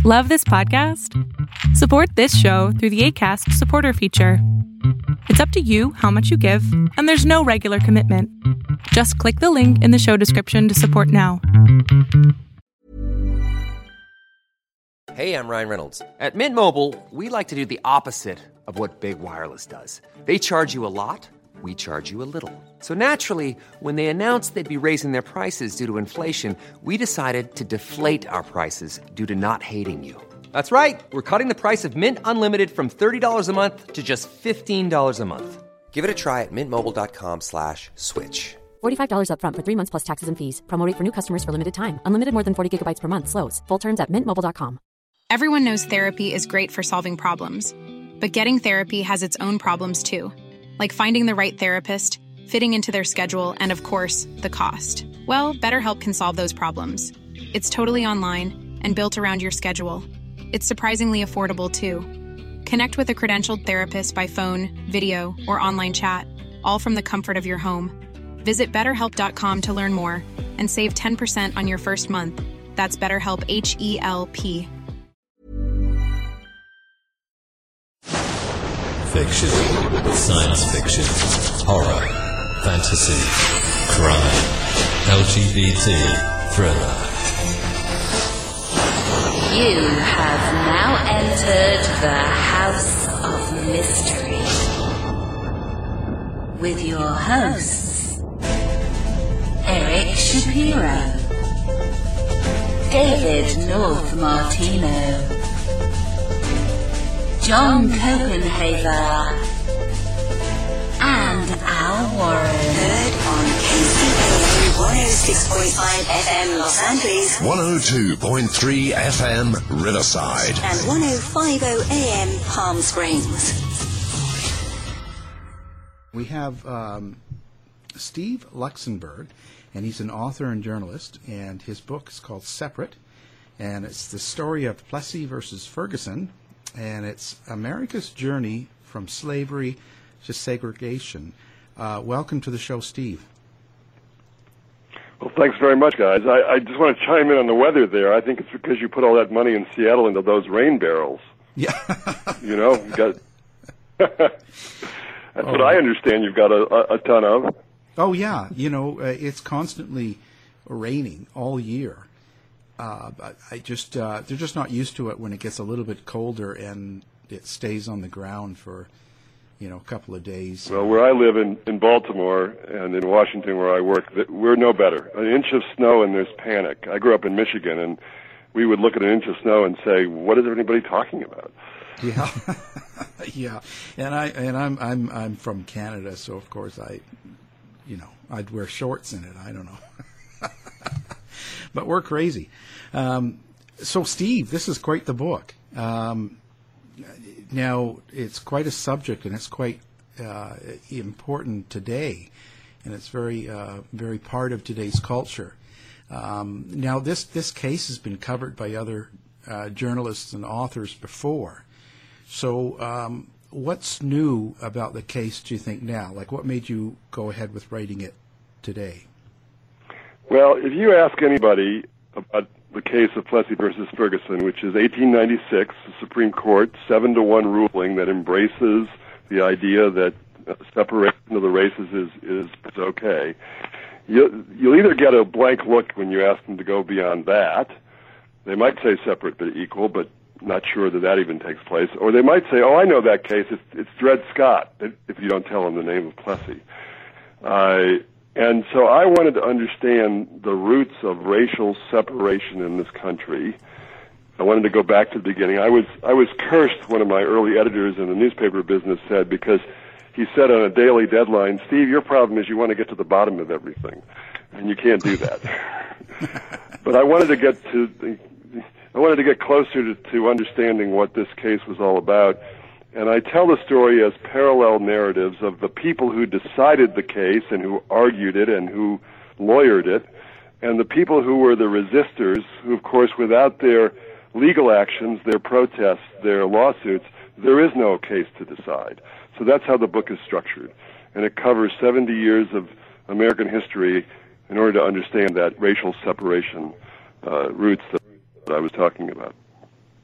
Love this podcast? Support this show through the Acast supporter feature. It's up to you how much you give, and there's no regular commitment. Just click the link in the show description to support now. Hey, I'm Ryan Reynolds. At Mint Mobile, we like to do the opposite of what Big Wireless does. They charge you a lot, we charge you a little. So naturally, when they announced they'd be raising their prices due to inflation, we decided to deflate our prices due to not hating you. That's right. We're cutting the price of Mint Unlimited from $30 a month to just $15 a month. Give it a try at mintmobile.com/switch. $45 up front for 3 months plus taxes and fees. Promo rate for new customers for limited time. Unlimited more than 40 gigabytes per month. Slows full terms at mintmobile.com. Everyone knows therapy is great for solving problems. But getting therapy has its own problems too. Like finding the right therapist, fitting into their schedule, and of course, the cost. Well, BetterHelp can solve those problems. It's totally online and built around your schedule. It's surprisingly affordable too. Connect with a credentialed therapist by phone, video, or online chat, all from the comfort of your home. Visit BetterHelp.com to learn more and save 10% on your first month. That's BetterHelp, H-E-L-P. Fiction, science fiction, horror, fantasy, crime, LGBT, thriller. You have now entered the House of Mystery with your hosts, Eric Shapiro, David North Martino, John Copenhaver, and Al Warren. Heard on KCAA 106.5 FM Los Angeles, 102.3 FM Riverside, and 105.0 AM Palm Springs. We have Steve Luxenberg, and he's an author and journalist, and his book is called Separate, and it's the story of Plessy versus Ferguson, and it's America's journey from slavery to segregation. Welcome to the show, Steve. Well, thanks very much, guys. I just want to chime in on the weather there. I think it's because you put all that money in Seattle into those rain barrels. Yeah. You know, you got that's what I understand you've got a ton of. Oh, yeah. You know, it's constantly raining all year. But they're just not used to it when it gets a little bit colder and it stays on the ground for, a couple of days. Well, where I live in Baltimore and in Washington where I work, we're no better. An inch of snow and there's panic. I grew up in Michigan, and we would look at an inch of snow and say, "What is everybody talking about?" Yeah, yeah. And I'm from Canada, so of course I'd wear shorts in it. I don't know, but we're crazy. So, Steve, this is quite the book. Now, it's quite a subject, and it's quite important today, and it's very part of today's culture. Now, this case has been covered by other journalists and authors before. So, what's new about the case, do you think, now? Like, what made you go ahead with writing it today? Well, if you ask anybody about the case of Plessy versus Ferguson, which is 1896, the Supreme Court 7-1 ruling that embraces the idea that separation of the races is okay. You'll either get a blank look when you ask them to go beyond that. They might say separate but equal, but not sure that even takes place. Or they might say, "Oh, I know that case. It's Dred Scott," if you don't tell them the name of Plessy. And so I wanted to understand the roots of racial separation in this country. I wanted to go back to the beginning. I was cursed, one of my early editors in the newspaper business said, because he said on a daily deadline, "Steve, your problem is you want to get to the bottom of everything, and you can't do that." But I wanted to get closer to understanding what this case was all about. And I tell the story as parallel narratives of the people who decided the case and who argued it and who lawyered it, and the people who were the resistors, who, of course, without their legal actions, their protests, their lawsuits, there is no case to decide. So that's how the book is structured. And it covers 70 years of American history in order to understand that racial separation roots that I was talking about.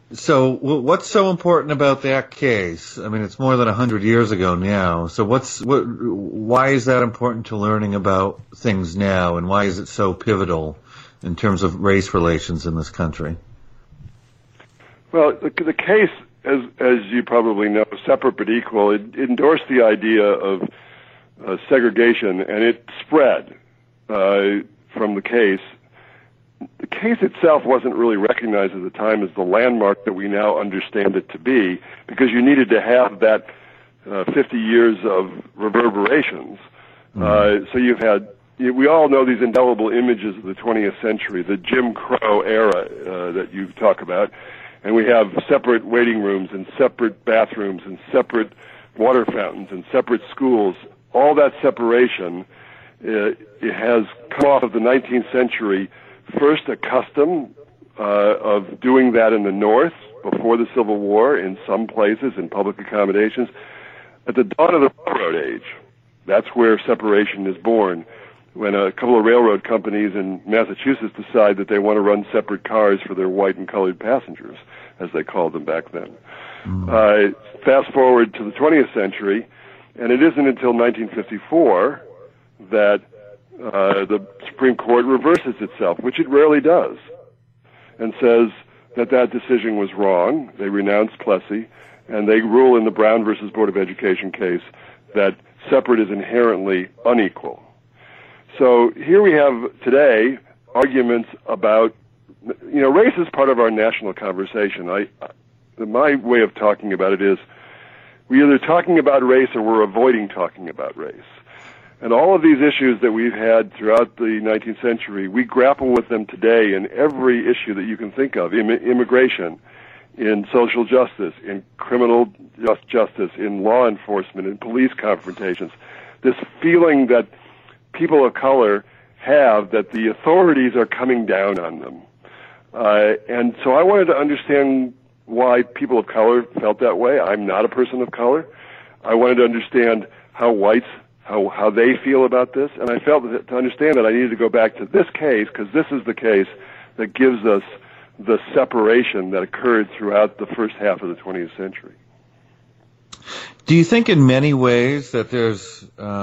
So what's so important about that case? I mean, it's more than 100 years ago now. So why is that important to learning about things now, and why is it so pivotal in terms of race relations in this country? Well, the case, as you probably know, separate but equal, it endorsed the idea of segregation, and it spread from the case. The case itself wasn't really recognized at the time as the landmark that we now understand it to be, because you needed to have that 50 years of reverberations. So you've had, we all know these indelible images of the 20th century, the Jim Crow era that you talk about, and we have separate waiting rooms and separate bathrooms and separate water fountains and separate schools. All that separation, it has come off of the 19th century. First, a custom of doing that in the North before the Civil War in some places in public accommodations. At the dawn of the railroad age, that's where separation is born, when a couple of railroad companies in Massachusetts decide that they want to run separate cars for their white and colored passengers, as they called them back then. Fast forward to the 20th century, and it isn't until 1954 that the Supreme Court reverses itself, which it rarely does, and says that that decision was wrong. They renounce Plessy, and they rule in the Brown versus Board of Education case that separate is inherently unequal. So here we have today arguments about, race is part of our national conversation. My way of talking about it is we're either talking about race or we're avoiding talking about race. And all of these issues that we've had throughout the 19th century, we grapple with them today in every issue that you can think of, in immigration, in social justice, in criminal justice, in law enforcement, in police confrontations. This feeling that people of color have that the authorities are coming down on them. And so I wanted to understand why people of color felt that way. I'm not a person of color. I wanted to understand how whites, how they feel about this, and I felt that to understand that I needed to go back to this case, because this is the case that gives us the separation that occurred throughout the first half of the 20th century. Do you think in many ways that there's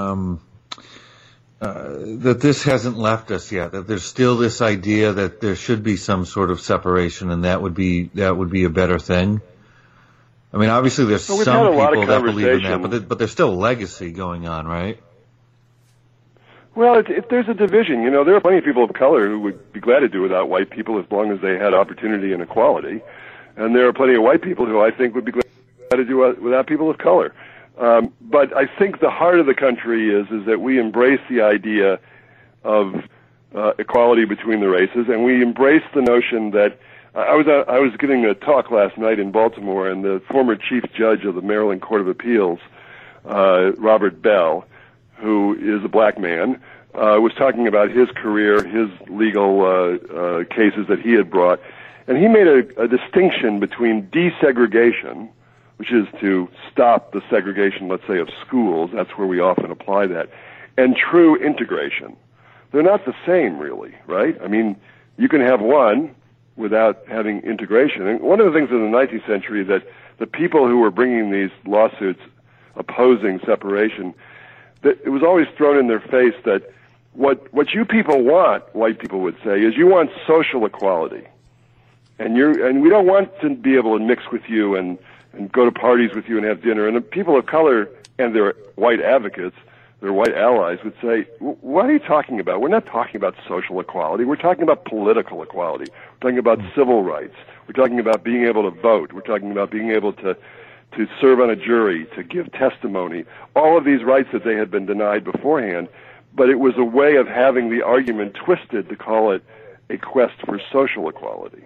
that this hasn't left us yet, that there's still this idea that there should be some sort of separation, and that would be a better thing? I mean, obviously there's some people that believe in that, but there's still a legacy going on, right? Well, there's a division. There are plenty of people of color who would be glad to do without white people as long as they had opportunity and equality. And there are plenty of white people who I think would be glad to do without people of color. But I think the heart of the country is that we embrace the idea of equality between the races, and we embrace the notion that I was giving a talk last night in Baltimore, and the former chief judge of the Maryland Court of Appeals, Robert Bell, who is a black man, was talking about his career, his legal cases that he had brought, and he made a distinction between desegregation, which is to stop the segregation, let's say, of schools. That's where we often apply that, and true integration. They're not the same, really, right? I mean, you can have one without having integration. And one of the things in the 19th century that the people who were bringing these lawsuits opposing separation, that it was always thrown in their face that what you people want, white people would say, is you want social equality. And we don't want to be able to mix with you and go to parties with you and have dinner. And the people of color and their white advocates, their white allies, would say, what are you talking about? We're not talking about social equality. We're talking about political equality. We're talking about civil rights. We're talking about being able to vote. We're talking about being able to serve on a jury, to give testimony, all of these rights that they had been denied beforehand. But it was a way of having the argument twisted to call it a quest for social equality.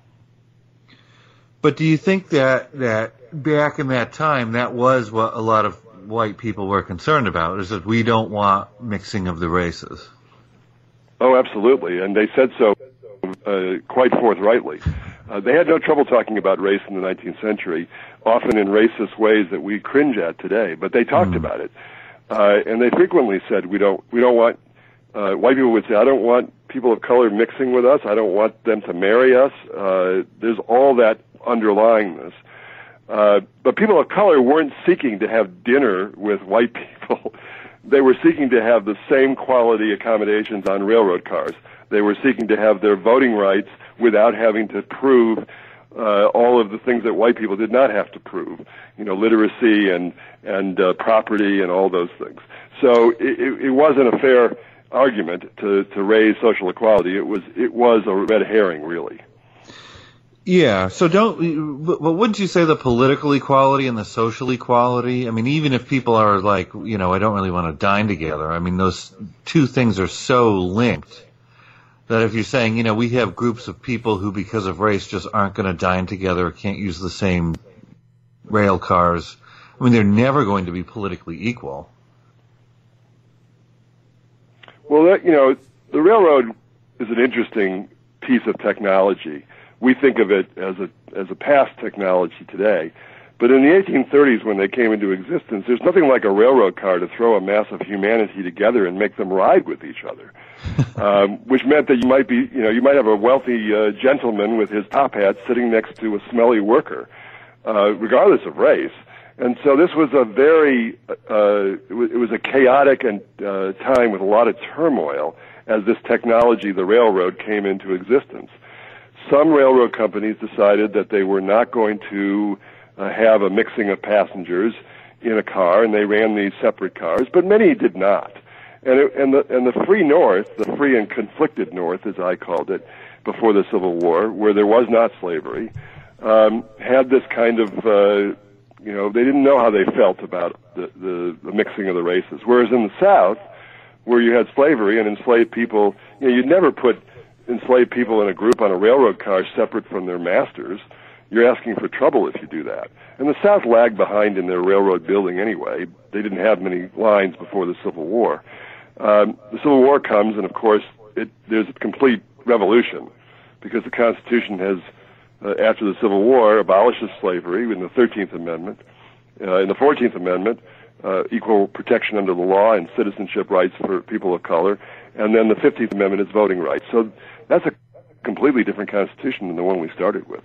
But do you think that back in that time, that was what a lot of white people were concerned about, is that we don't want mixing of the races? Oh, absolutely. And they said so quite forthrightly. They had no trouble talking about race in the 19th century, often in racist ways that we cringe at today, but they talked about it. And they frequently said, we don't want, white people would say, I don't want people of color mixing with us. I don't want them to marry us. There's all that underlying this. But people of color weren't seeking to have dinner with white people. They were seeking to have the same quality accommodations on railroad cars. They were seeking to have their voting rights without having to prove all of the things that white people did not have to prove, literacy and property and all those things. So it wasn't a fair argument to raise social equality. It was a red herring, really. Yeah. So but wouldn't you say the political equality and the social equality? I mean, even if people are like, I don't really want to dine together. I mean, those two things are so linked that if you're saying, we have groups of people who, because of race, just aren't going to dine together or can't use the same rail cars, I mean, they're never going to be politically equal. Well, the railroad is an interesting piece of technology. We think of it as a past technology today. But in the 1830s, when they came into existence, there's nothing like a railroad car to throw a mass of humanity together and make them ride with each other, which meant that you might have a wealthy gentleman with his top hat sitting next to a smelly worker, regardless of race. And so this was it was a chaotic time with a lot of turmoil as this technology, the railroad, came into existence. Some railroad companies decided that they were not going to have a mixing of passengers in a car, and they ran these separate cars, but many did not. And the free North, the free and conflicted North, as I called it, before the Civil War, where there was not slavery, had this kind of, they didn't know how they felt about the mixing of the races. Whereas in the South, where you had slavery and enslaved people, you'd never put enslaved people in a group on a railroad car separate from their masters. You're asking for trouble if you do that. And the South lagged behind in their railroad building anyway. They didn't have many lines before the Civil War. The Civil War comes, and of course, there's a complete revolution because the Constitution has, after the Civil War, abolishes slavery in the 13th Amendment. In the 14th Amendment, equal protection under the law and citizenship rights for people of color. And then the 15th Amendment is voting rights. So that's a completely different Constitution than the one we started with.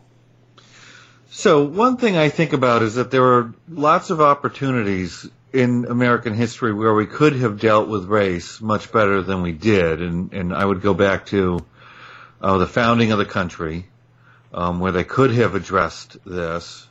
So one thing I think about is that there are lots of opportunities in American history where we could have dealt with race much better than we did. And I would go back to the founding of the country, where they could have addressed this,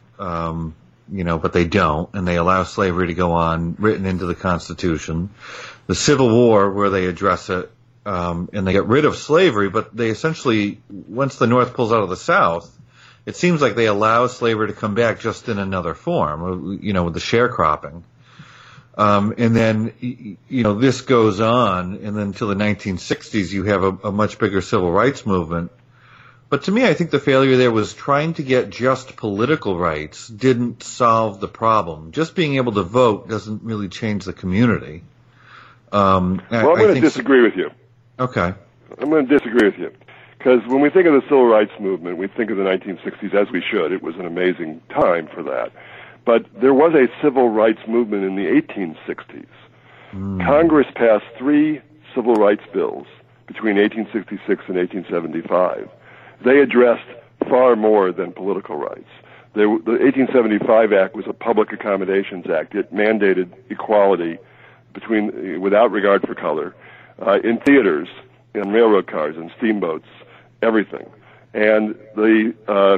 but they don't, and they allow slavery to go on written into the Constitution. The Civil War, where they address it, and they get rid of slavery, but they essentially, once the North pulls out of the South, it seems like they allow slavery to come back just in another form, with the sharecropping. And then, this goes on, and then until the 1960s, you have a much bigger civil rights movement. But to me, I think the failure there was trying to get just political rights didn't solve the problem. Just being able to vote doesn't really change the community. I'm going to disagree with you. Okay. I'm going to disagree with you. Because when we think of the civil rights movement, we think of the 1960s, as we should. It was an amazing time for that. But there was a civil rights movement in the 1860s. Congress passed 3 civil rights bills between 1866 and 1875. They addressed far more than political rights. The 1875 Act was a Public Accommodations Act. It mandated equality without regard for color, in theaters, in railroad cars, in steamboats, everything. And the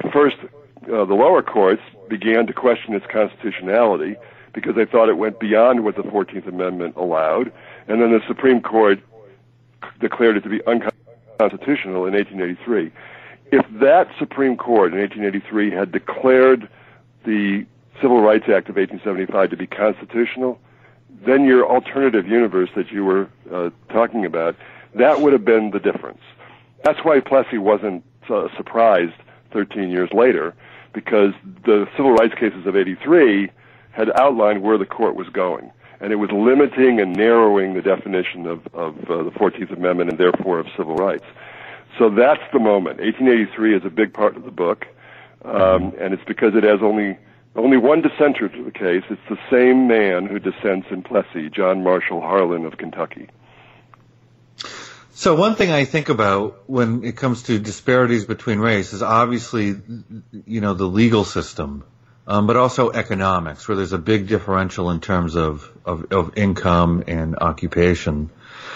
lower courts began to question its constitutionality because they thought it went beyond what the 14th Amendment allowed. And then the Supreme Court declared it to be unconstitutional in 1883. If that Supreme Court in 1883 had declared the Civil Rights Act of 1875 to be constitutional, then your alternative universe that you were talking about, that would have been the difference. That's why Plessy wasn't surprised 13 years later, because the civil rights cases of 83 had outlined where the court was going. And it was limiting and narrowing the definition of the 14th Amendment and therefore of civil rights. So that's the moment. 1883 is a big part of the book, and it's because it has only one dissenter to the case. It's the same man who dissents in Plessy, John Marshall Harlan of Kentucky. So one thing I think about when it comes to disparities between race is obviously, the legal system, but also economics, where there's a big differential in terms of income and occupation.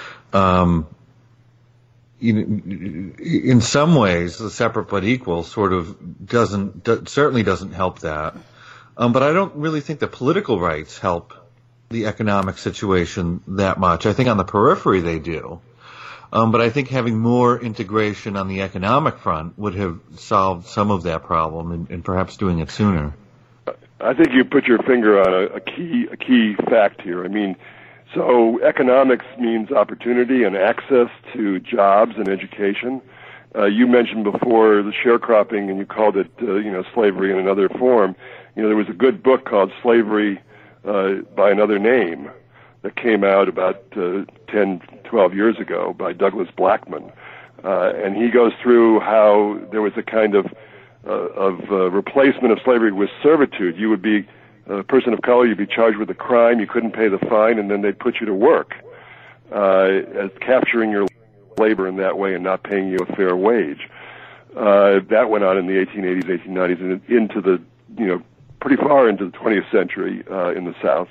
In some ways, the separate but equal sort of certainly doesn't help that. But I don't really think the political rights help the economic situation that much. I think on the periphery they do. But I think having more integration on the economic front would have solved some of that problem and perhaps doing it sooner. I think you put your finger on a key fact here. I mean, so economics means opportunity and access to jobs and education. You mentioned before the sharecropping, and you called it, slavery in another form. There was a good book called Slavery by Another Name that came out about 10, 12 years ago by Douglas Blackman. And he goes through how there was a kind of replacement of slavery with servitude. You would be a person of color, you'd be charged with a crime, you couldn't pay the fine, and then they'd put you to work, as capturing your labor in that way and not paying you a fair wage. That went on in the 1880s, 1890s, and into the, pretty far into the 20th century in the South.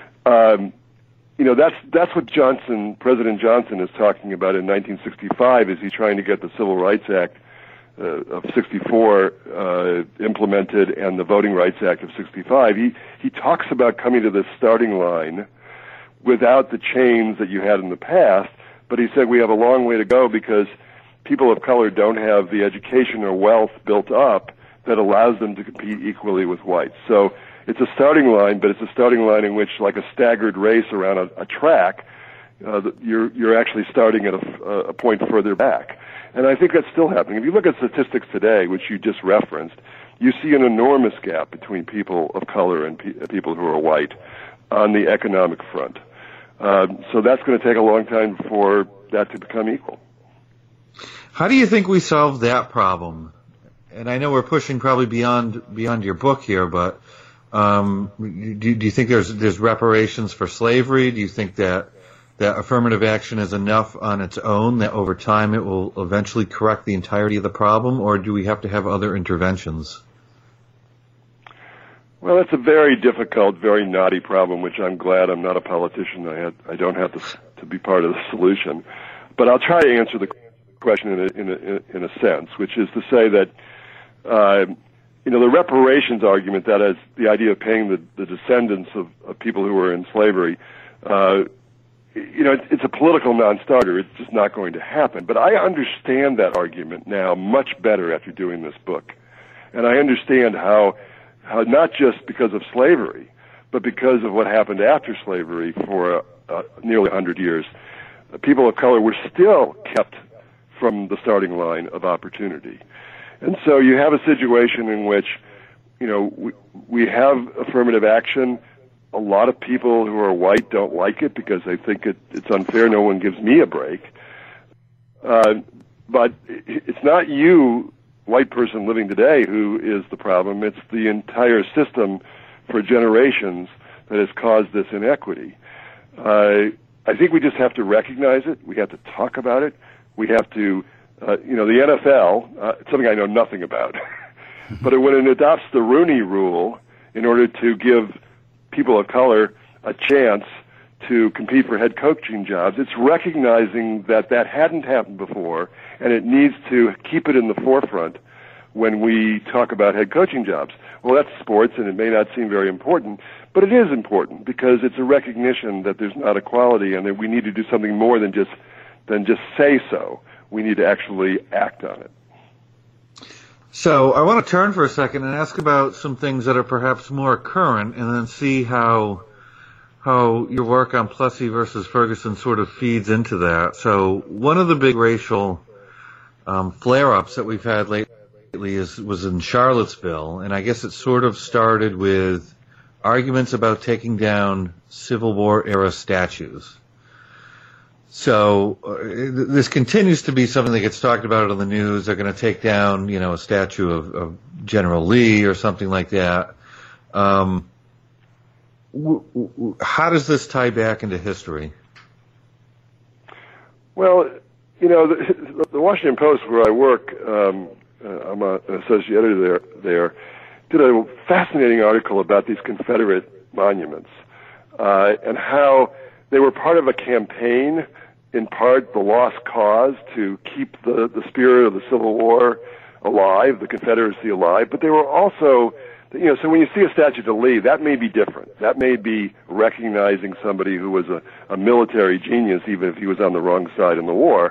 That's what President Johnson is talking about in 1965, is he's trying to get the Civil Rights Act of 64 implemented and the Voting Rights Act of 65. He talks about coming to this starting line without the chains that you had in the past, but he said we have a long way to go because people of color don't have the education or wealth built up that allows them to compete equally with whites. So it's a starting line, but it's a starting line in which, like a staggered race around a track, you're actually starting at a point further back. And I think that's still happening. If you look at statistics today, which you just referenced, you see an enormous gap between people of color and people who are white on the economic front. So that's going to take a long time for that to become equal. How do you think we solve that problem? And I know we're pushing probably beyond your book here, but do you think there's reparations for slavery? Do you think that affirmative action is enough on its own, that over time it will eventually correct the entirety of the problem, or do we have to have other interventions? Well, that's a very difficult, very knotty problem, which I'm glad I'm not a politician. I don't have to be part of the solution. But I'll try to answer the question in a sense, which is to say that the reparations argument, that is the idea of paying the descendants of people who were in slavery, it's a political non-starter. It's just not going to happen. But I understand that argument now much better after doing this book. And I understand how not just because of slavery, but because of what happened after slavery for nearly 100 years, people of color were still kept from the starting line of opportunity. And so you have a situation in which, we have affirmative action. A lot of people who are white don't like it because they think it's unfair. No one gives me a break. But it's not you, white person living today, who is the problem. It's the entire system for generations that has caused this inequity. I think we just have to recognize it. We have to talk about it. We have to, the NFL, it's something I know nothing about, but when it adopts the Rooney Rule in order to give people of color a chance to compete for head coaching jobs, it's recognizing that hadn't happened before, and it needs to keep it in the forefront when we talk about head coaching jobs. Well, that's sports, and it may not seem very important, but it is important because it's a recognition that there's not equality and that we need to do something more than just say so. We need to actually act on it. So I want to turn for a second and ask about some things that are perhaps more current, and then see how your work on Plessy versus Ferguson sort of feeds into that. So one of the big racial flare-ups that we've had lately was in Charlottesville, and I guess it sort of started with arguments about taking down Civil War-era statues. So this continues to be something that gets talked about on the news. They're going to take down, a statue of General Lee or something like that. How does this tie back into history? Well, The Washington Post, where I work, I'm an associate editor there, did a fascinating article about these Confederate monuments and how they were part of a campaign, in part the lost cause, to keep the spirit of the Civil War alive, the Confederacy alive, but they were also, so when you see a statue to Lee, that may be different. That may be recognizing somebody who was a military genius, even if he was on the wrong side in the war.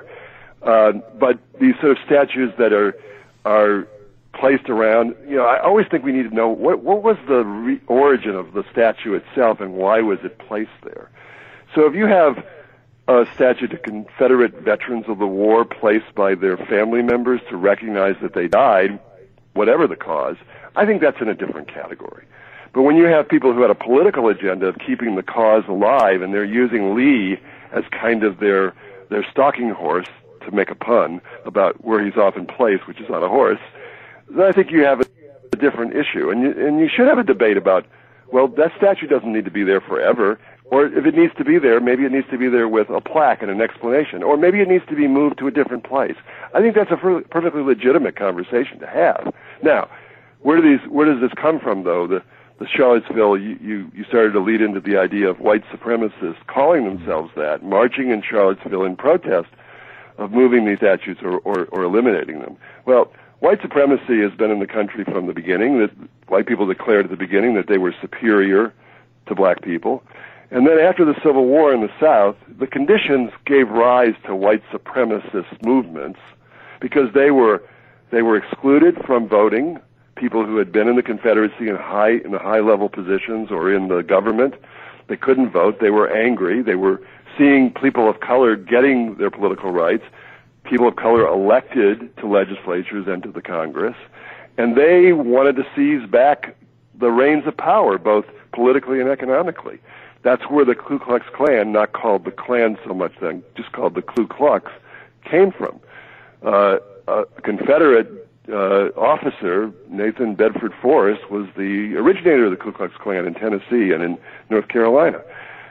But these sort of statues that are placed around, I always think we need to know what was the origin of the statue itself and why was it placed there. So if you have a statue to Confederate veterans of the war placed by their family members to recognize that they died, whatever the cause, I think that's in a different category. But when you have people who had a political agenda of keeping the cause alive and they're using Lee as kind of their stalking horse, to make a pun about where he's often placed, which is on a horse, then I think you have a different issue. And you should have a debate about, well, that statue doesn't need to be there forever. Or if it needs to be there, maybe it needs to be there with a plaque and an explanation. Or maybe it needs to be moved to a different place. I think that's a perfectly legitimate conversation to have. Now, where does this come from, though? The Charlottesville, you started to lead into the idea of white supremacists calling themselves that, marching in Charlottesville in protest of moving these statues or eliminating them. Well, white supremacy has been in the country from the beginning. That white people declared at the beginning that they were superior to black people. And then after the Civil War in the South, the conditions gave rise to white supremacist movements because they were excluded from voting. People who had been in the Confederacy in the high level positions or in the government, they couldn't vote. They were angry. They were seeing people of color getting their political rights, people of color elected to legislatures and to the Congress, and they wanted to seize back the reins of power, both politically and economically. That's where the Ku Klux Klan, not called the Klan so much then, just called the Ku Klux, came from. A Confederate officer, Nathan Bedford Forrest, was the originator of the Ku Klux Klan in Tennessee and in North Carolina.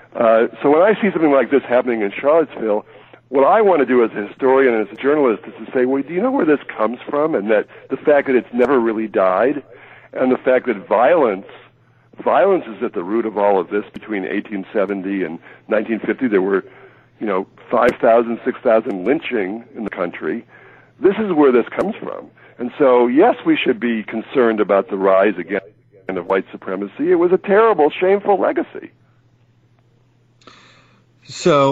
So when I see something like this happening in Charlottesville, what I want to do as a historian and as a journalist is to say, well, do you know where this comes from? And that the fact that it's never really died, and the fact that violence is at the root of all of this. Between 1870 and 1950, there were, 5,000, 6,000 lynching in the country. This is where this comes from. And so, yes, we should be concerned about the rise again of white supremacy. It was a terrible, shameful legacy. So,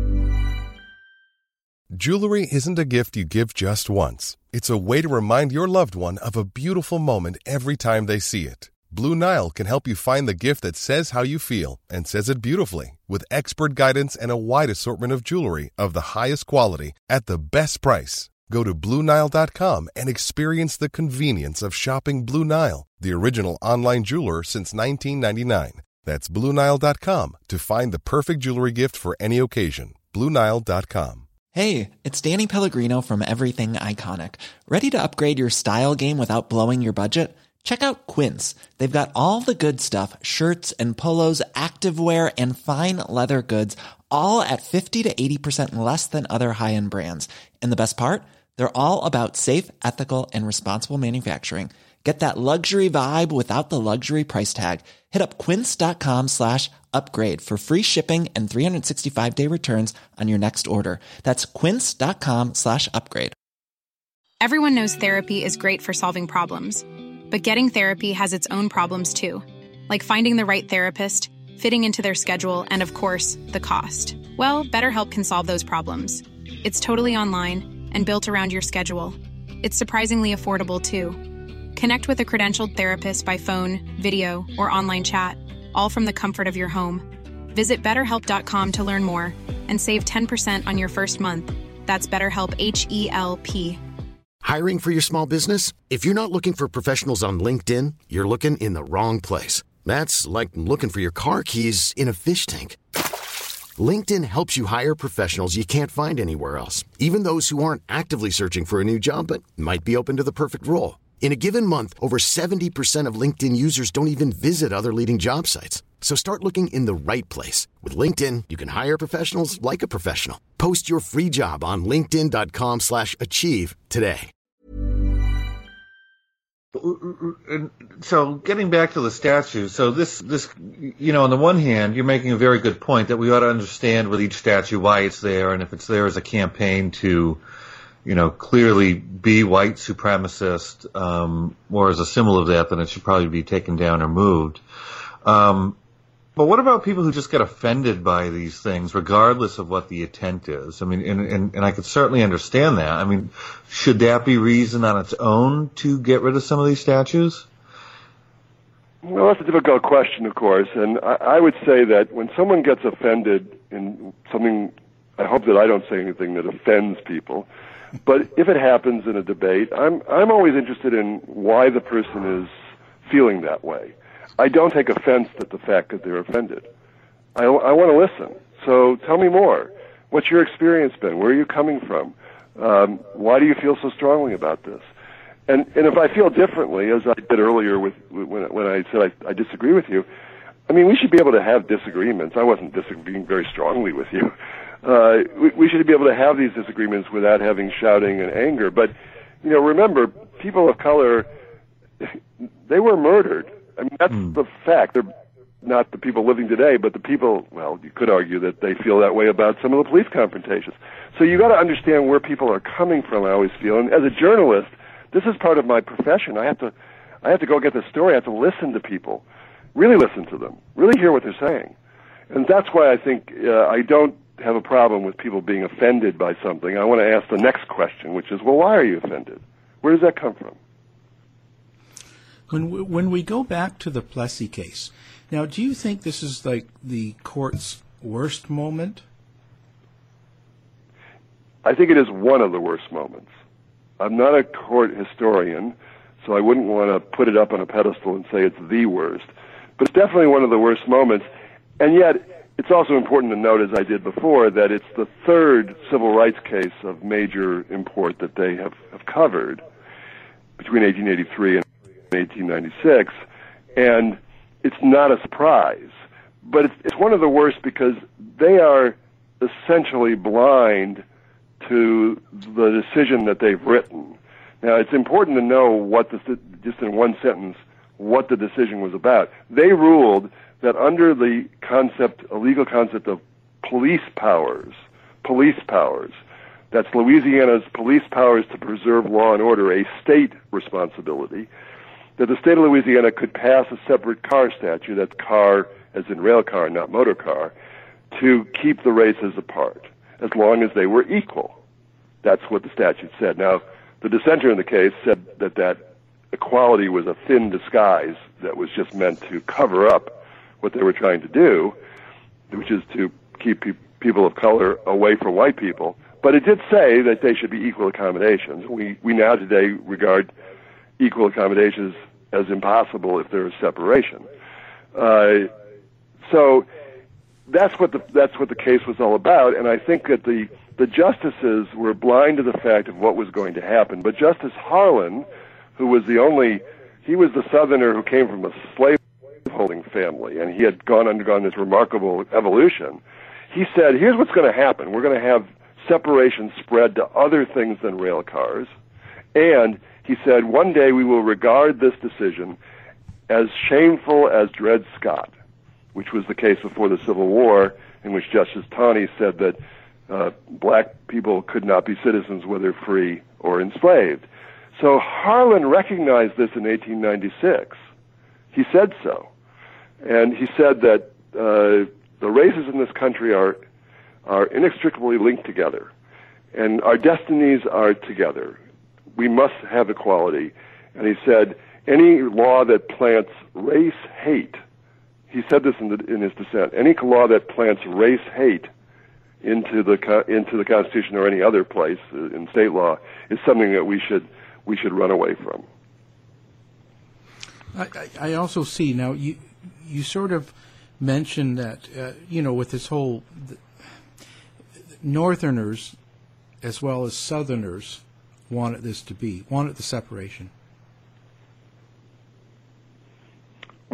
jewelry isn't a gift you give just once. It's a way to remind your loved one of a beautiful moment every time they see it. Blue Nile can help you find the gift that says how you feel and says it beautifully, with expert guidance and a wide assortment of jewelry of the highest quality at the best price. Go to BlueNile.com and experience the convenience of shopping Blue Nile, the original online jeweler since 1999. That's BlueNile.com to find the perfect jewelry gift for any occasion. BlueNile.com. Hey, it's Danny Pellegrino from Everything Iconic. Ready to upgrade your style game without blowing your budget? Check out Quince. They've got all the good stuff, shirts and polos, activewear, and fine leather goods, all at 50 to 80% less than other high-end brands. And the best part? They're all about safe, ethical, and responsible manufacturing. Get that luxury vibe without the luxury price tag. Hit up quince.com/upgrade for free shipping and 365-day returns on your next order. That's quince.com/upgrade. Everyone knows therapy is great for solving problems. But getting therapy has its own problems too, like finding the right therapist, fitting into their schedule, and of course, the cost. Well, BetterHelp can solve those problems. It's totally online and built around your schedule. It's surprisingly affordable too. Connect with a credentialed therapist by phone, video, or online chat, all from the comfort of your home. Visit BetterHelp.com to learn more and save 10% on your first month. That's BetterHelp, H-E-L-P. Hiring for your small business? If you're not looking for professionals on LinkedIn, you're looking in the wrong place. That's like looking for your car keys in a fish tank. LinkedIn helps you hire professionals you can't find anywhere else, even those who aren't actively searching for a new job but might be open to the perfect role. In a given month, over 70% of LinkedIn users don't even visit other leading job sites. So start looking in the right place. With LinkedIn, you can hire professionals like a professional. Post your free job on linkedin.com/achieve today. So getting back to the statute, so this, on the one hand, you're making a very good point that we ought to understand with each statute why it's there, and if it's there as a campaign to, clearly be white supremacist, or as a symbol of that, then it should probably be taken down or moved. But what about people who just get offended by these things, regardless of what the intent is? I mean, and I could certainly understand that. I mean, should that be reason on its own to get rid of some of these statues? Well, that's a difficult question, of course, and I would say that when someone gets offended in something, I hope that I don't say anything that offends people, but if it happens in a debate, I'm always interested in why the person is feeling that way. I don't take offense at the fact that they're offended. I want to listen. So tell me more. What's your experience been? Where are you coming from? Why do you feel so strongly about this? And if I feel differently, as I did earlier when I said I disagree with you, I mean, we should be able to have disagreements. I wasn't disagreeing very strongly with you. We should be able to have these disagreements without having shouting and anger. But, remember, people of color, they were murdered. I mean, that's the fact. They're not the people living today, but the people, well, you could argue that they feel that way about some of the police confrontations. So you got to understand where people are coming from, I always feel. And as a journalist, this is part of my profession. I have to go get the story. I have to listen to people, really listen to them, really hear what they're saying. And that's why I think I don't have a problem with people being offended by something. I want to ask the next question, which is, well, why are you offended? Where does that come from? When we go back to the Plessy case, now, do you think this is like the court's worst moment? I think it is one of the worst moments. I'm not a court historian, so I wouldn't want to put it up on a pedestal and say it's the worst. But it's definitely one of the worst moments. And yet, it's also important to note, as I did before, that it's the third civil rights case of major import that they have covered between 1883 and 1896, and it's not a surprise. But it's one of the worst because they are essentially blind to the decision that they've written. Now, it's important to know just in one sentence, what the decision was about. They ruled that under the legal concept of police powers, that's Louisiana's police powers to preserve law and order, a state responsibility, that the state of Louisiana could pass a separate car statute, that's car as in rail car, not motor car, to keep the races apart, as long as they were equal. That's what the statute said. Now, the dissenter in the case said that equality was a thin disguise that was just meant to cover up what they were trying to do, which is to keep people of color away from white people. But it did say that they should be equal accommodations. We now today regard equal accommodations as impossible if there is separation. So that's what the case was all about, and I think that the justices were blind to the fact of what was going to happen. But Justice Harlan, who was he was the Southerner who came from a slaveholding family, and he had undergone this remarkable evolution. He said, here's what's going to happen. We're going to have separation spread to other things than rail cars, and he said, one day we will regard this decision as shameful as Dred Scott, which was the case before the Civil War, in which Justice Taney said that black people could not be citizens whether free or enslaved. So Harlan recognized this in 1896. He said so. And he said that the races in this country are inextricably linked together, and our destinies are together. We must have equality. And he said, any law that plants race hate, he said this in his dissent, any law that plants race hate into the Constitution or any other place in state law is something that we should run away from. I also see now you sort of mentioned that with this whole Northerners as well as Southerners wanted the separation.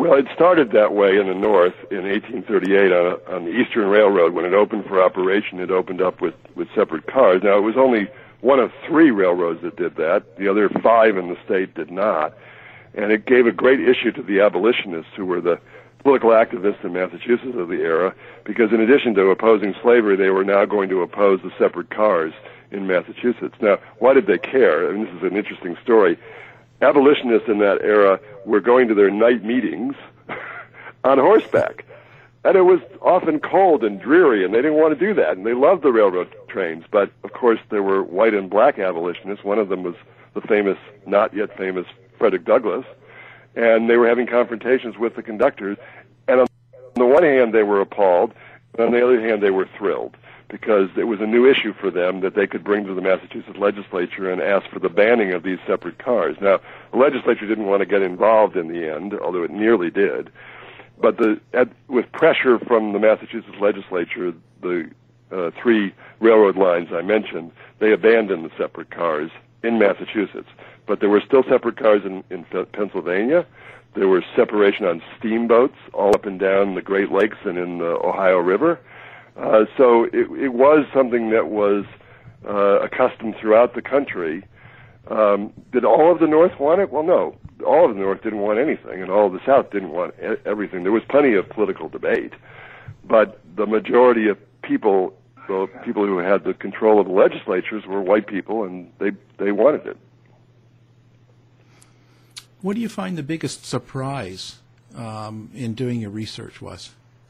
Well, it started that way in the north in 1838 on the Eastern Railroad. When it opened for operation, it opened up with separate cars. Now, it was only one of 3 railroads that did that. The other 5 in the state did not. And it gave a great issue to the abolitionists, who were the political activists in Massachusetts of the era, because in addition to opposing slavery, they were now going to oppose the separate cars in Massachusetts. Now, why did they care? I mean, this is an interesting story. Abolitionists in that era were going to their night meetings on horseback. And it was often cold and dreary, and they didn't want to do that. And they loved the railroad trains. But, of course, there were white and black abolitionists. One of them was the famous, not yet famous, Frederick Douglass. And they were having confrontations with the conductors. And on the one hand, they were appalled. And on the other hand, they were thrilled, because it was a new issue for them that they could bring to the Massachusetts legislature and ask for the banning of these separate cars. Now, the legislature didn't want to get involved in the end, although it nearly did. But with pressure from the Massachusetts legislature, the 3 railroad lines I mentioned, they abandoned the separate cars in Massachusetts. But there were still separate cars in Pennsylvania. There was separation on steamboats all up and down the Great Lakes and in the Ohio River. So it was something that was accustomed throughout the country. Did all of the North want it? Well, no. All of the North didn't want anything, and all of the South didn't want everything. There was plenty of political debate, but the majority of people, the people who had the control of the legislatures, were white people, and they wanted it. What do you find the biggest surprise in doing your research was?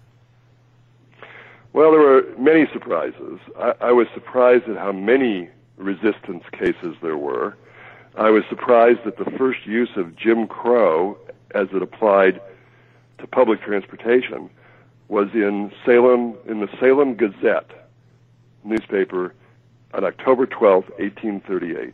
Well, there were many surprises. I was surprised at how many resistance cases there were. I was surprised at the first use of Jim Crow as it applied to public transportation was in the Salem Gazette newspaper on October 12, 1838.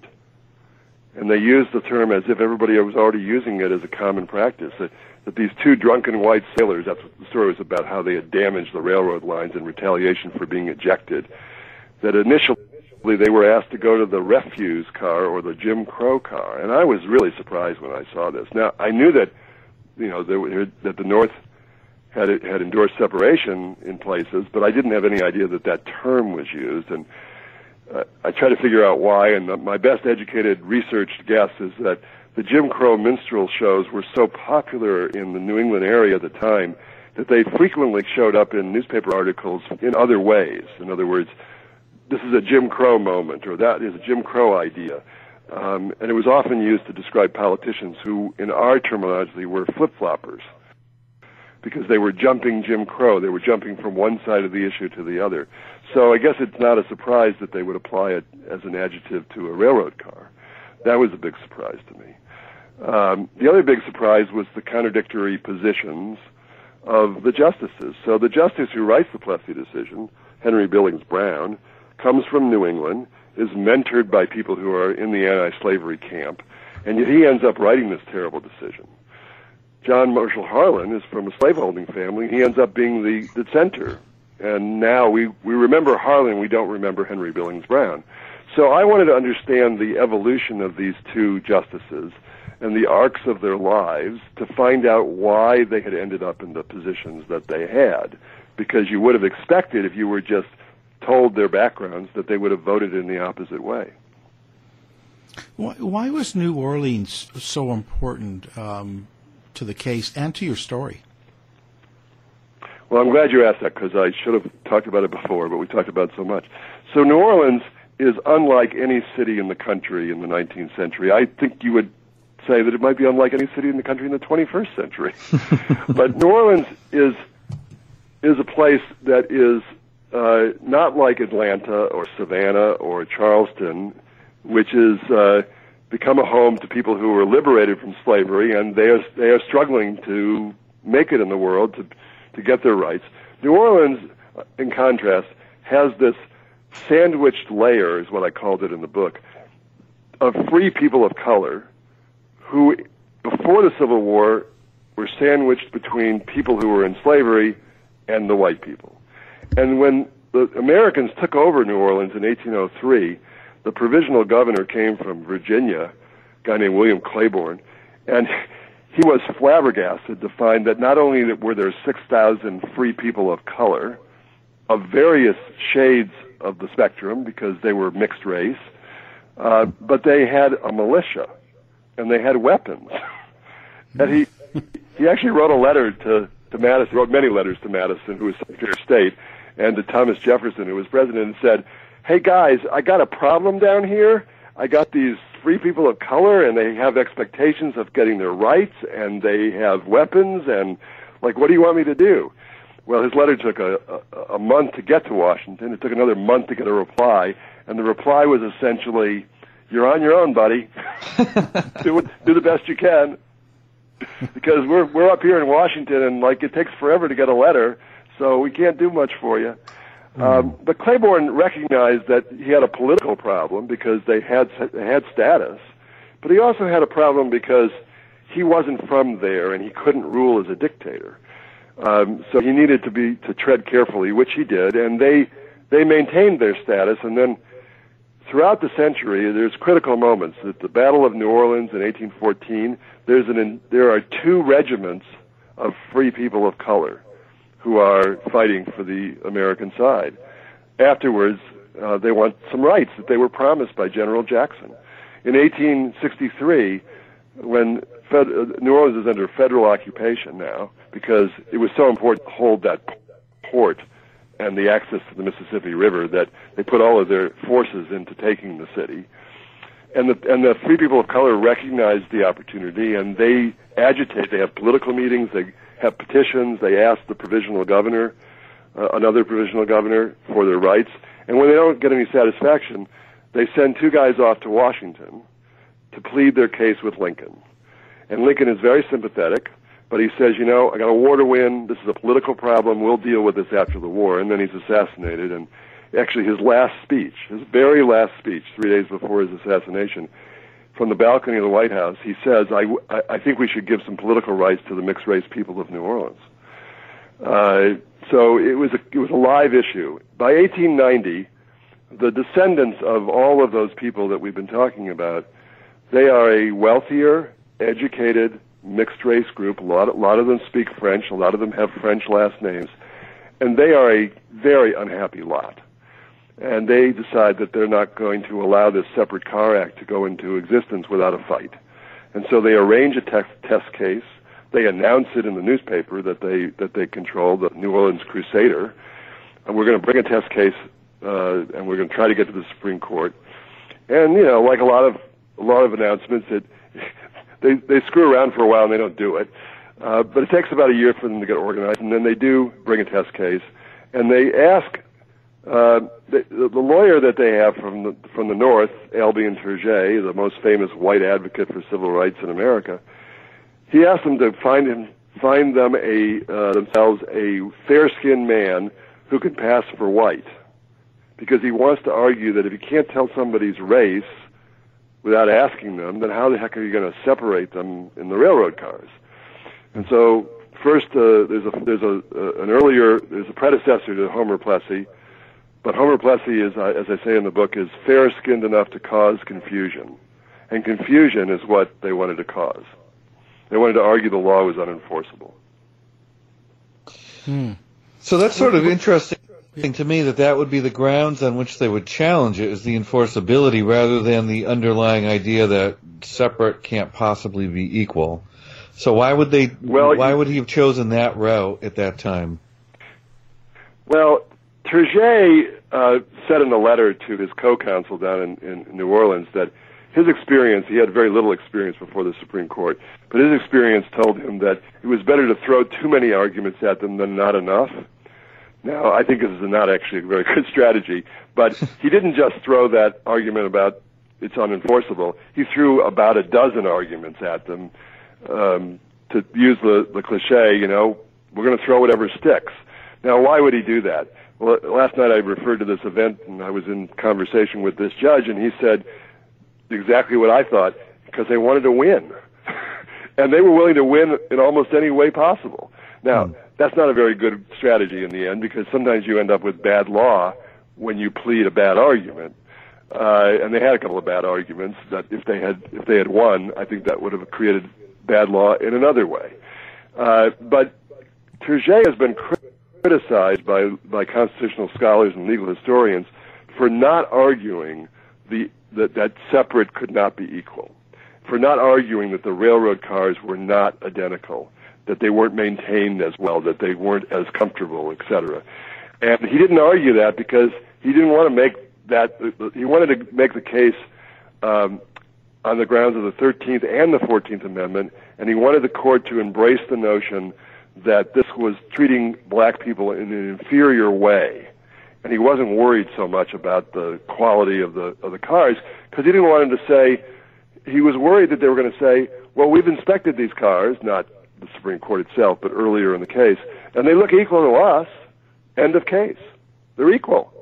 And they used the term as if everybody was already using it as a common practice. That these 2 drunken white sailors, that's what the story was about, how they had damaged the railroad lines in retaliation for being ejected, that initially they were asked to go to the refuse car or the Jim Crow car. And I was really surprised when I saw this. Now, I knew that, that the North had endorsed separation in places, but I didn't have any idea that term was used. And I tried to figure out why, and my best educated researched guess is that the Jim Crow minstrel shows were so popular in the New England area at the time that they frequently showed up in newspaper articles in other ways. In other words, this is a Jim Crow moment, or that is a Jim Crow idea. And it was often used to describe politicians who, in our terminology, were flip-floppers, because they were jumping Jim Crow. They were jumping from one side of the issue to the other. So I guess it's not a surprise that they would apply it as an adjective to a railroad car. That was a big surprise to me. The other big surprise was the contradictory positions of the justices. So the justice who writes the Plessy decision, Henry Billings Brown, comes from New England, is mentored by people who are in the anti-slavery camp, and yet he ends up writing this terrible decision. John Marshall Harlan is from a slaveholding family. He ends up being the dissenter. And now we remember Harlan, we don't remember Henry Billings Brown. So I wanted to understand the evolution of these 2 justices and the arcs of their lives to find out why they had ended up in the positions that they had. Because you would have expected, if you were just told their backgrounds, that they would have voted in the opposite way. Why was New Orleans so important to the case and to your story? Well, I'm glad you asked that, because I should have talked about it before, but we talked about it so much. So New Orleans is unlike any city in the country in the 19th century. I think you would say that it might be unlike any city in the country in the 21st century. But New Orleans is a place that is not like Atlanta or Savannah or Charleston, which is become a home to people who were liberated from slavery, and they are struggling to make it in the world, to get their rights. New Orleans, in contrast, has this sandwiched layer, is what I called it in the book, of free people of color who, before the Civil War, were sandwiched between people who were in slavery and the white people. And when the Americans took over New Orleans in 1803, the provisional governor came from Virginia, a guy named William Claiborne, and he was flabbergasted to find that not only were there 6,000 free people of color, of various shades of the spectrum, because they were mixed race, but they had a militia, and they had weapons. And he actually wrote a letter to Madison, wrote many letters to Madison, who was Secretary of State, and to Thomas Jefferson, who was president, and said, hey guys, I got a problem down here. I got these free people of color, and they have expectations of getting their rights, and they have weapons, and, like, what do you want me to do? Well, his letter took a month to get to Washington. It took another month to get a reply, and the reply was essentially, you're on your own, buddy. do the best you can. Because we're up here in Washington, and, like, it takes forever to get a letter, so we can't do much for you. But Claiborne recognized that he had a political problem because they had status, but he also had a problem because he wasn't from there and he couldn't rule as a dictator. So he needed to tread carefully, which he did, and they maintained their status. And then throughout the century, there's critical moments. At the Battle of New Orleans in 1814, there are 2 regiments of free people of color who are fighting for the American side. Afterwards, they want some rights that they were promised by General Jackson. In 1863, when New Orleans is under federal occupation now, because it was so important to hold that port and the access to the Mississippi River that they put all of their forces into taking the city. And the free people of color recognized the opportunity, and they agitate. They have political meetings. They have petitions. They ask the provisional governor, another provisional governor, for their rights. And when they don't get any satisfaction, they send 2 guys off to Washington to plead their case with Lincoln. And Lincoln is very sympathetic, but he says, I got a war to win. This is a political problem. We'll deal with this after the war. And then he's assassinated. And actually his very last speech, 3 days before his assassination, from the balcony of the White House, he says, I think we should give some political rights to the mixed-race people of New Orleans. So it was a live issue. By 1890, the descendants of all of those people that we've been talking about, they are a wealthier, educated, mixed-race group. A lot of them speak French. A lot of them have French last names. And they are a very unhappy lot. And they decide that they're not going to allow this separate car act to go into existence without a fight. And so they arrange a test case. They announce it in the newspaper that they control, the New Orleans Crusader. And we're going to bring a test case, and we're going to try to get to the Supreme Court. And, like a lot of announcements, they screw around for a while and they don't do it. But it takes about a year for them to get organized, and then they do bring a test case. And they ask the lawyer that they have from the North, Albion Turget, the most famous white advocate for civil rights in America, he asked them to find them themselves a fair-skinned man who could pass for white, because he wants to argue that if you can't tell somebody's race without asking them, then how the heck are you going to separate them in the railroad cars? And so first, there's a predecessor to Homer Plessy. But Homer Plessy is, as I say in the book, is fair-skinned enough to cause confusion. And confusion is what they wanted to cause. They wanted to argue the law was unenforceable. So that's sort of interesting to me, that would be the grounds on which they would challenge it, is the enforceability rather than the underlying idea that separate can't possibly be equal. So why would he have chosen that route at that time? Well, Turget said in a letter to his co-counsel down in New Orleans that his experience, he had very little experience before the Supreme Court, but his experience told him that it was better to throw too many arguments at them than not enough. Now, I think this is not actually a very good strategy, but he didn't just throw that argument about it's unenforceable. He threw about a dozen arguments at them, to use the cliche, we're going to throw whatever sticks. Now, why would he do that? Well, last night I referred to this event, and I was in conversation with this judge, and he said exactly what I thought, because they wanted to win. And they were willing to win in almost any way possible. Now, that's not a very good strategy in the end, because sometimes you end up with bad law when you plead a bad argument. And they had a couple of bad arguments that if they had won, I think that would have created bad law in another way. But Turget has been criticized by constitutional scholars and legal historians for not arguing that separate could not be equal, for not arguing that the railroad cars were not identical, that they weren't maintained as well, that they weren't as comfortable, etc. And he didn't argue that because he didn't want to make that. He wanted to make the case on the grounds of the 13th and the 14th Amendment, and he wanted the court to embrace the notion that this was treating black people in an inferior way. And he wasn't worried so much about the quality of the cars because he didn't want them to say. He was worried that they were going to say, "Well, we've inspected these cars, not the Supreme Court itself, but earlier in the case, and they look equal to us. End of case. They're equal."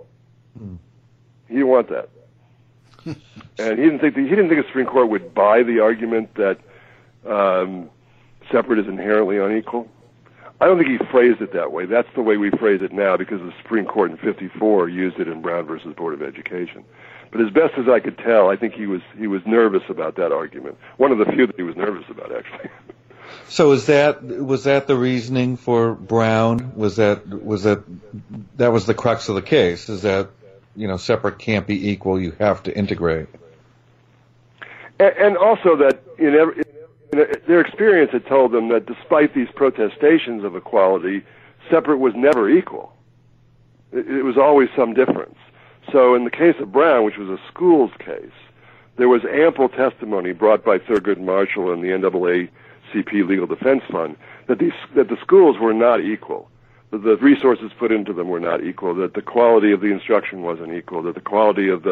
He didn't want that, and he didn't think the Supreme Court would buy the argument that separate is inherently unequal. I don't think he phrased it that way. That's the way we phrase it now because the Supreme Court in '54 used it in Brown versus Board of Education. But as best as I could tell, I think he was nervous about that argument. One of the few that he was nervous about, actually. So was that the reasoning for Brown? Was that was the crux of the case? Is that separate can't be equal? You have to integrate. And also that their experience had told them that despite these protestations of equality, separate was never equal. It was always some difference. So in the case of Brown, which was a schools case, there was ample testimony brought by Thurgood Marshall and the NAACP Legal Defense Fund that the schools were not equal, that the resources put into them were not equal, that the quality of the instruction wasn't equal, that the quality of the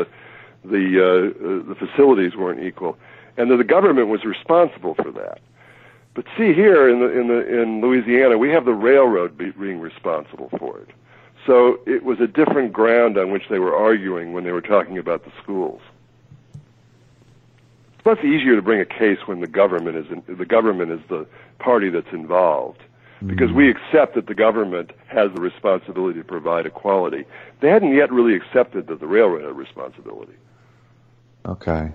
facilities weren't equal, and that the government was responsible for that. But see here in Louisiana, we have the railroad being responsible for it. So it was a different ground on which they were arguing when they were talking about the schools. It's much easier to bring a case when the government is the party that's involved, because we accept that the government has the responsibility to provide equality. They hadn't yet really accepted that the railroad had responsibility. Okay.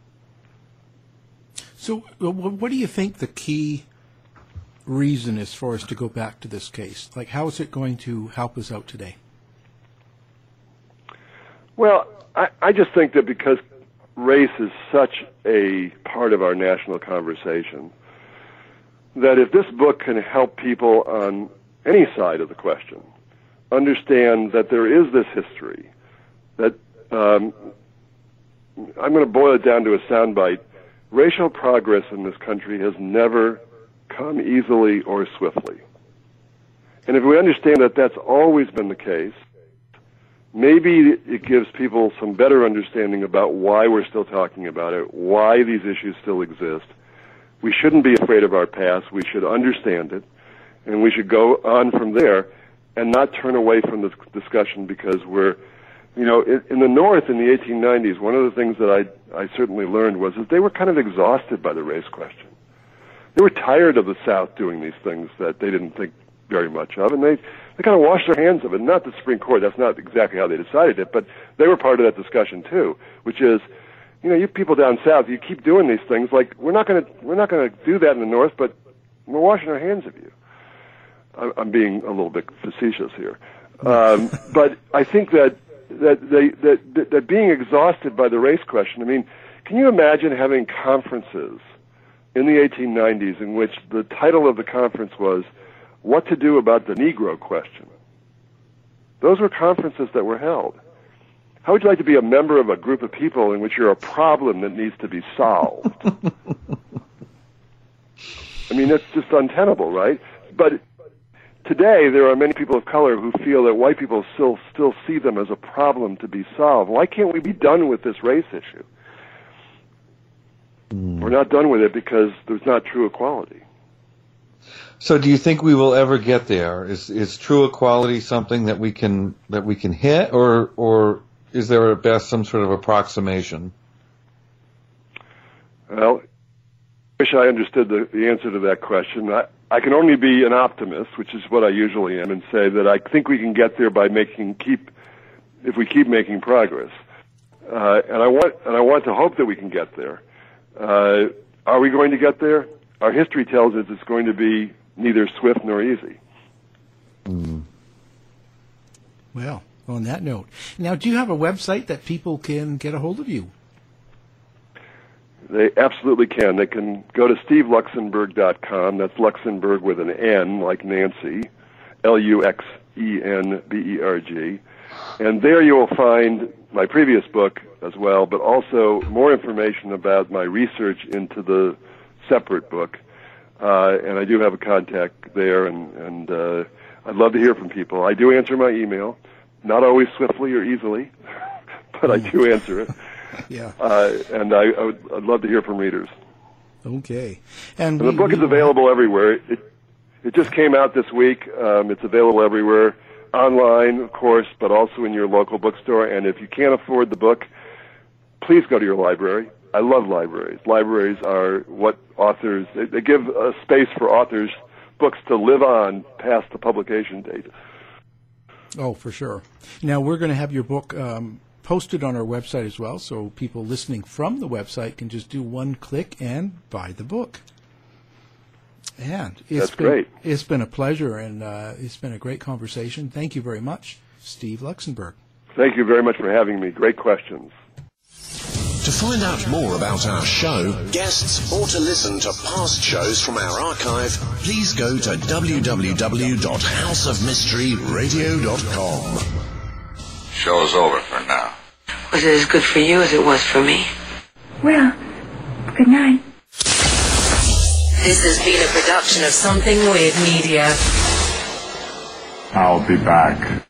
So what do you think the key reason is for us to go back to this case? Like, how is it going to help us out today? Well, I just think that because race is such a part of our national conversation, that if this book can help people on any side of the question understand that there is this history, that I'm going to boil it down to a soundbite. Racial progress in this country has never come easily or swiftly. And if we understand that that's always been the case, maybe it gives people some better understanding about why we're still talking about it, why these issues still exist. We shouldn't be afraid of our past. We should understand it, and we should go on from there and not turn away from this discussion because we're, in the North in the 1890s, one of the things that I certainly learned was that they were kind of exhausted by the race question. They were tired of the South doing these things that they didn't think very much of, and they kind of washed their hands of it. Not the Supreme Court, that's not exactly how they decided it, but they were part of that discussion too, which is, you people down South, you keep doing these things, like we're not going to do that in the North, but we're washing our hands of you. I'm being a little bit facetious here, but I think that being exhausted by the race question. I mean, can you imagine having conferences in the 1890s in which the title of the conference was "What to Do About the Negro Question"? Those were conferences that were held. How would you like to be a member of a group of people in which you're a problem that needs to be solved? I mean, that's just untenable, right? But today, there are many people of color who feel that white people still see them as a problem to be solved. Why can't we be done with this race issue? We're not done with it because there's not true equality. So do you think we will ever get there? Is true equality something that we can hit, or is there at best some sort of approximation? Well, I wish I understood the answer to that question. I can only be an optimist, which is what I usually am, and say that I think we can get there by if we keep making progress. And I want to hope that we can get there. Are we going to get there? our history tells us it's going to be neither swift nor easy. Well, on that note, now do you have a website that people can get a hold of you? They absolutely can. They can go to steveluxenberg.com. That's Luxenberg with an N, like Nancy, Luxenberg. And there you will find my previous book as well, but also more information about my research into the separate book. And I do have a contact there, and I'd love to hear from people. I do answer my email, not always swiftly or easily, but I do answer it. Yeah. And I'd love to hear from readers. Okay. And the book is available everywhere. It just came out this week. It's available everywhere, online, of course, but also in your local bookstore. And if you can't afford the book, please go to your library. I love libraries. Libraries are what authors, they give a space for authors' books to live on past the publication date. Oh, for sure. Now, we're going to have your book posted on our website as well, so people listening from the website can just do one click and buy the book. And That's great. It's been a pleasure, and it's been a great conversation. Thank you very much, Steve Luxenberg. Thank you very much for having me. Great questions. To find out more about our show, guests, or to listen to past shows from our archive, please go to www.houseofmysteryradio.com. Show's over for now. Was it as good for you as it was for me? Well, good night. This has been a production of Something Weird Media. I'll be back.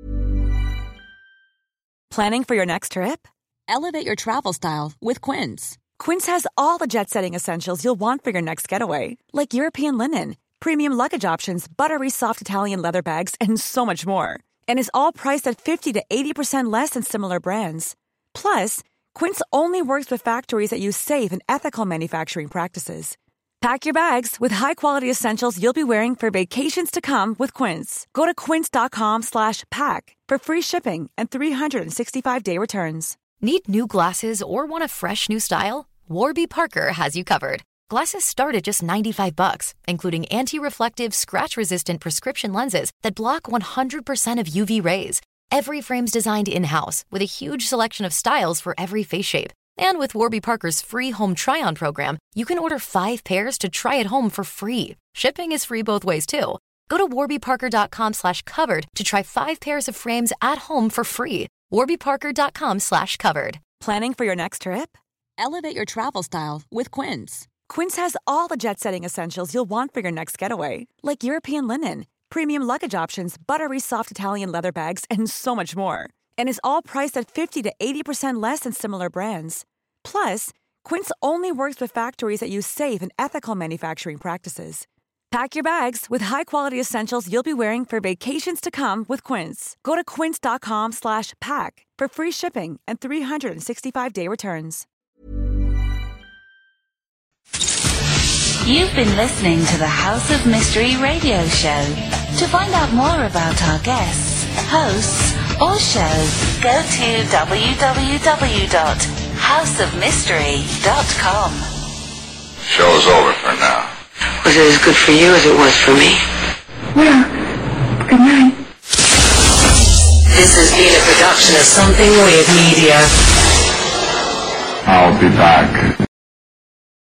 Planning for your next trip? Elevate your travel style with Quince. Quince has all the jet-setting essentials you'll want for your next getaway, like European linen, premium luggage options, buttery soft Italian leather bags, and so much more. And is all priced at 50 to 80% less than similar brands. Plus, Quince only works with factories that use safe and ethical manufacturing practices. Pack your bags with high-quality essentials you'll be wearing for vacations to come with Quince. Go to quince.com/pack for free shipping and 365-day returns. Need new glasses or want a fresh new style? Warby Parker has you covered. Glasses start at just $95, including anti-reflective, scratch-resistant prescription lenses that block 100% of UV rays. Every frame's designed in-house with a huge selection of styles for every face shape. And with Warby Parker's free home try-on program, you can order 5 pairs to try at home for free. Shipping is free both ways, too. Go to warbyparker.com/covered to try 5 pairs of frames at home for free. warbyparker.com/covered. Planning for your next trip? Elevate your travel style with Quince. Quince has all the jet-setting essentials you'll want for your next getaway, like European linen, premium luggage options, buttery soft Italian leather bags, and so much more. And is all priced at 50 to 80% less than similar brands. Plus, Quince only works with factories that use safe and ethical manufacturing practices. Pack your bags with high-quality essentials you'll be wearing for vacations to come with Quince. Go to quince.com/pack for free shipping and 365-day returns. You've been listening to the House of Mystery radio show. To find out more about our guests, hosts, or shows, go to www.houseofmystery.com. Show's over for now. Was it as good for you as it was for me? Well, good night. This has been a production of Something Weird Media. I'll be back.